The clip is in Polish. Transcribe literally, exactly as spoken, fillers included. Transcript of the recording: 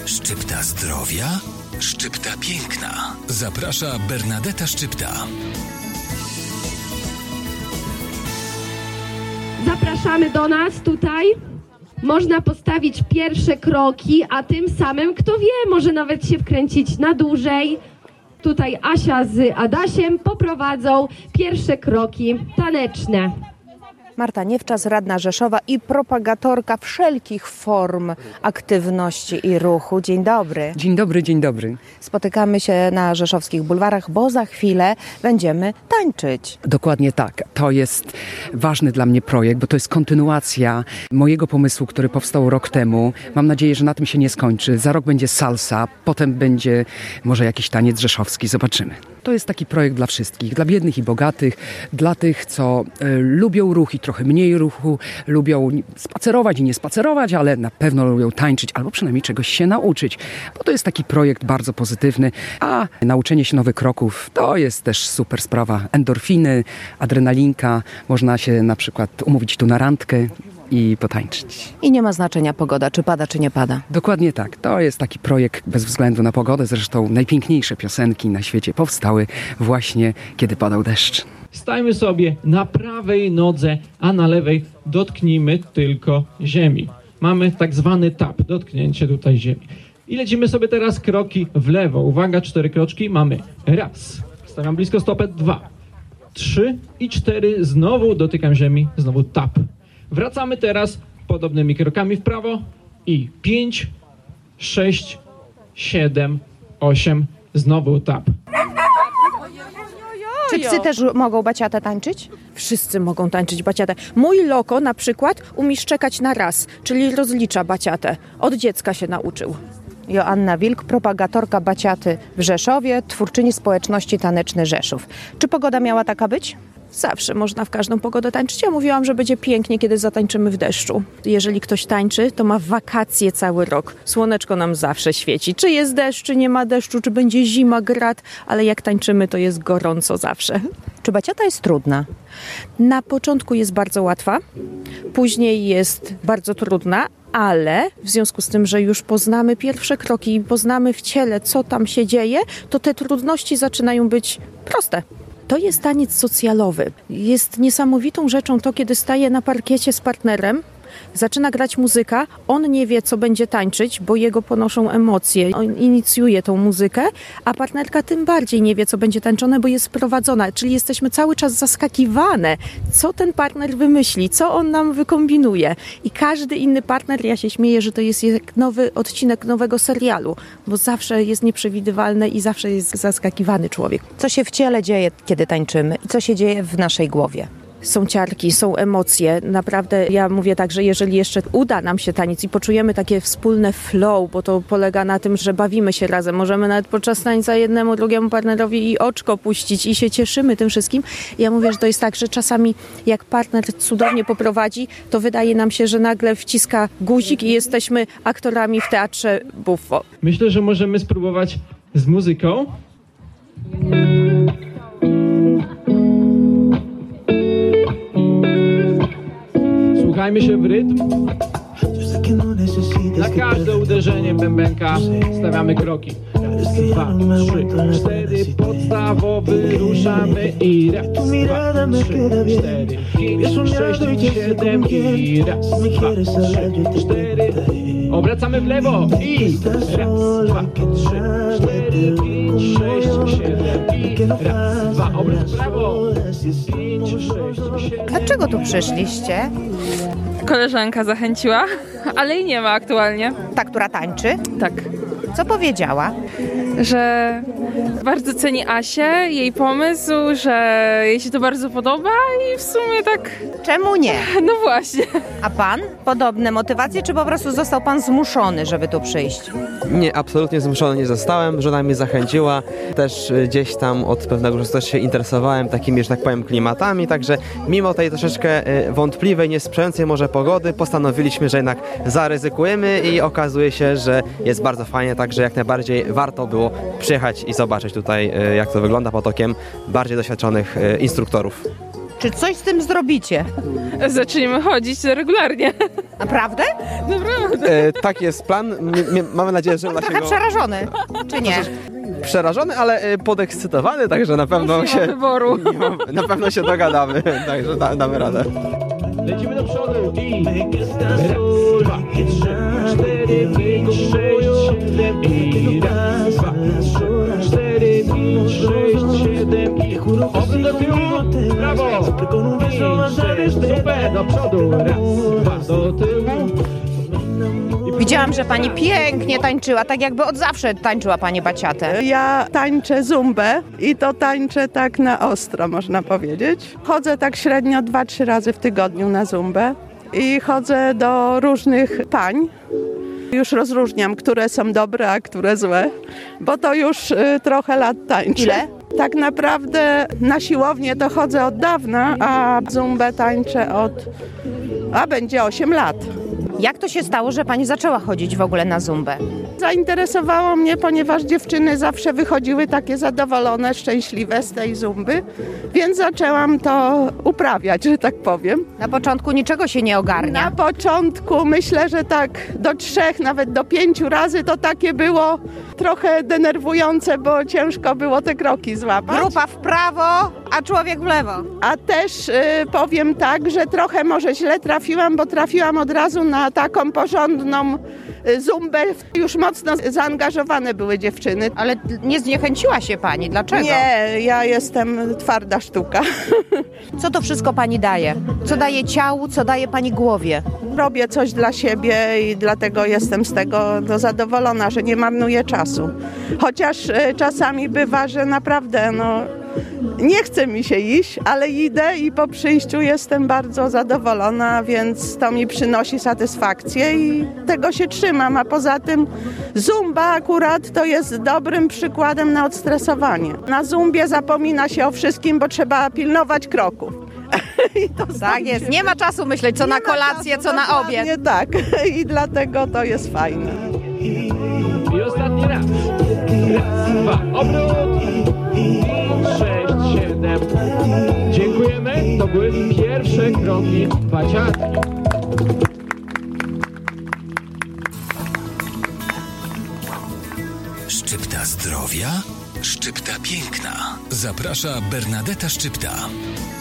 Szczypta zdrowia, szczypta piękna. Zaprasza Bernadeta Szczypta. Zapraszamy do nas tutaj. Można postawić pierwsze kroki, a tym samym, kto wie, może nawet się wkręcić na dłużej. Tutaj Asia z Adasiem poprowadzą pierwsze kroki taneczne. Marta Niewczas, radna Rzeszowa i propagatorka wszelkich form aktywności i ruchu. Dzień dobry. Dzień dobry, dzień dobry. Spotykamy się na rzeszowskich bulwarach, bo za chwilę będziemy tańczyć. Dokładnie tak. To jest ważny dla mnie projekt, bo to jest kontynuacja mojego pomysłu, który powstał rok temu. Mam nadzieję, że na tym się nie skończy. Za rok będzie salsa, potem będzie może jakiś taniec rzeszowski. Zobaczymy. To jest taki projekt dla wszystkich, dla biednych i bogatych, dla tych, co y, lubią ruch i trochę mniej ruchu, lubią spacerować i nie spacerować, ale na pewno lubią tańczyć albo przynajmniej czegoś się nauczyć, bo to jest taki projekt bardzo pozytywny, a nauczenie się nowych kroków to jest też super sprawa. Endorfiny, adrenalinka, można się na przykład umówić tu na randkę i potańczyć. I nie ma znaczenia pogoda, czy pada, czy nie pada. Dokładnie tak. To jest taki projekt bez względu na pogodę. Zresztą najpiękniejsze piosenki na świecie powstały właśnie, kiedy padał deszcz. Stajmy sobie na prawej nodze, a na lewej dotknijmy tylko ziemi. Mamy tak zwany tap, dotknięcie tutaj ziemi. I lecimy sobie teraz kroki w lewo. Uwaga, cztery kroczki. Mamy raz. Stawiam blisko stopę. Dwa. Trzy i cztery. Znowu dotykam ziemi. Znowu tap. Wracamy teraz podobnymi krokami w prawo i pięć, sześć, siedem, osiem, znowu tap. Czy psy też mogą baciatę tańczyć? Wszyscy mogą tańczyć baciatę. Mój loko na przykład umie szczekać na raz, czyli rozlicza baciatę. Od dziecka się nauczył. Joanna Wilk, propagatorka baciaty w Rzeszowie, twórczyni społeczności Taneczny Rzeszów. Czy pogoda miała taka być? Zawsze można w każdą pogodę tańczyć. Ja mówiłam, że będzie pięknie, kiedy zatańczymy w deszczu. Jeżeli ktoś tańczy, to ma wakacje cały rok. Słoneczko nam zawsze świeci. Czy jest deszcz, czy nie ma deszczu, czy będzie zima, grad, ale jak tańczymy, to jest gorąco zawsze. Czy baciata jest trudna? Na początku jest bardzo łatwa, później jest bardzo trudna, ale w związku z tym, że już poznamy pierwsze kroki i poznamy w ciele, co tam się dzieje, to te trudności zaczynają być proste. To jest taniec socjalowy. Jest niesamowitą rzeczą to, kiedy staje na parkiecie z partnerem, zaczyna grać muzyka, on nie wie, co będzie tańczyć, bo jego ponoszą emocje. On inicjuje tą muzykę, a partnerka tym bardziej nie wie, co będzie tańczone, bo jest prowadzona. Czyli jesteśmy cały czas zaskakiwane, co ten partner wymyśli, co on nam wykombinuje. I każdy inny partner, ja się śmieję, że to jest jak nowy odcinek nowego serialu, bo zawsze jest nieprzewidywalne i zawsze jest zaskakiwany człowiek. Co się w ciele dzieje, kiedy tańczymy i co się dzieje w naszej głowie? Są ciarki, są emocje. Naprawdę ja mówię tak, że jeżeli jeszcze uda nam się taniec i poczujemy takie wspólne flow, bo to polega na tym, że bawimy się razem. Możemy nawet podczas tańca jednemu, drugiemu partnerowi i oczko puścić i się cieszymy tym wszystkim. Ja mówię, że to jest tak, że czasami jak partner cudownie poprowadzi, to wydaje nam się, że nagle wciska guzik i jesteśmy aktorami w teatrze Buffo. Myślę, że możemy spróbować z muzyką. Słuchajmy się w rytm. Na każde uderzenie bębenka stawiamy kroki. Dwa, trzy, cztery, podstawowy, ruszamy i raz, dwa, trzy, cztery, pięć, sześć, siedem i raz, dwa, trzy, cztery. Obracamy w lewo i raz, dwa, trzy, cztery, pięć, sześć, siedem i raz, dwa, obrót w prawo, pięć, sześć, siedem. Dlaczego tu przyszliście? Koleżanka zachęciła, ale jej nie ma aktualnie. Ta, która tańczy? Tak. Co powiedziała? Że bardzo ceni Asię, jej pomysł, że jej się to bardzo podoba i w sumie tak... Czemu nie? No właśnie. A pan? Podobne motywacje, czy po prostu został pan zmuszony, żeby tu przyjść? Nie, absolutnie zmuszony nie zostałem. Żona mnie zachęciła. Też gdzieś tam od pewnego czasu też się interesowałem takimi, że tak powiem, klimatami, także mimo tej troszeczkę wątpliwej, niesprzyjającej może pogody, postanowiliśmy, że jednak zaryzykujemy i okazuje się, że jest bardzo fajnie, także jak najbardziej warto było przyjechać i zobaczyć tutaj, jak to wygląda pod okiem bardziej doświadczonych instruktorów. Czy coś z tym zrobicie? Zaczniemy chodzić regularnie. Naprawdę? Naprawdę. E, tak jest plan. M- m- mamy nadzieję, że uda się Trochę go... przerażony, czy nie? Przerażony, ale e, podekscytowany, także na pewno Nie ma się... wyboru. Nie ma, na pewno się dogadamy, także da, damy radę. Lecimy do przodu i raz, dwa, trzy, cztery, pięć, sześć, siedem i raz, dwa, trzy, cztery, pięć, sześć, siedem i obrót do tyłu, brawo, pięć, sześć, super, do przodu, raz, dwa, do tyłu. Widziałam, że pani pięknie tańczyła, tak jakby od zawsze tańczyła pani baciatę. Ja tańczę zumbę i to tańczę tak na ostro, można powiedzieć. Chodzę tak średnio dwa trzy razy w tygodniu na zumbę i chodzę do różnych pań. Już rozróżniam, które są dobre, a które złe, bo to już y, trochę lat tańczę. Ile? Tak naprawdę na siłownię to chodzę od dawna, a zumbę tańczę od... a będzie osiem lat. Jak to się stało, że pani zaczęła chodzić w ogóle na zumbę? Zainteresowało mnie, ponieważ dziewczyny zawsze wychodziły takie zadowolone, szczęśliwe z tej zumby, więc zaczęłam to uprawiać, że tak powiem. Na początku niczego się nie ogarnia. Na początku myślę, że tak do trzech, nawet do pięciu razy to takie było trochę denerwujące, bo ciężko było te kroki złapać. Grupa w prawo, a człowiek w lewo. A też y, powiem tak, że trochę może źle trafiłam, bo trafiłam od razu na taką porządną y, zumbę. Już mocno zaangażowane były dziewczyny. Ale nie zniechęciła się pani. Dlaczego? Nie, ja jestem twarda sztuka. Co to wszystko pani daje? Co daje ciału, co daje pani głowie? Robię coś dla siebie i dlatego jestem z tego no, zadowolona, że nie marnuję czasu. Chociaż y, czasami bywa, że naprawdę no, nie chce mi się iść, ale idę i po przyjściu jestem bardzo zadowolona, więc to mi przynosi satysfakcję i tego się trzymam. A poza tym zumba akurat to jest dobrym przykładem na odstresowanie. Na zumbie zapomina się o wszystkim, bo trzeba pilnować kroków. I to Tak jest, nie ma czasu myśleć, co na kolację, co na obiad. Nie tak i dlatego to jest fajne. I ostatni raz. Raz, dwa, obrót. Pięć, sześć, siedem. Dziękujemy. To były pierwsze kroki baciatki. Szczypta zdrowia, szczypta piękna. Zaprasza Bernadeta Szczypta.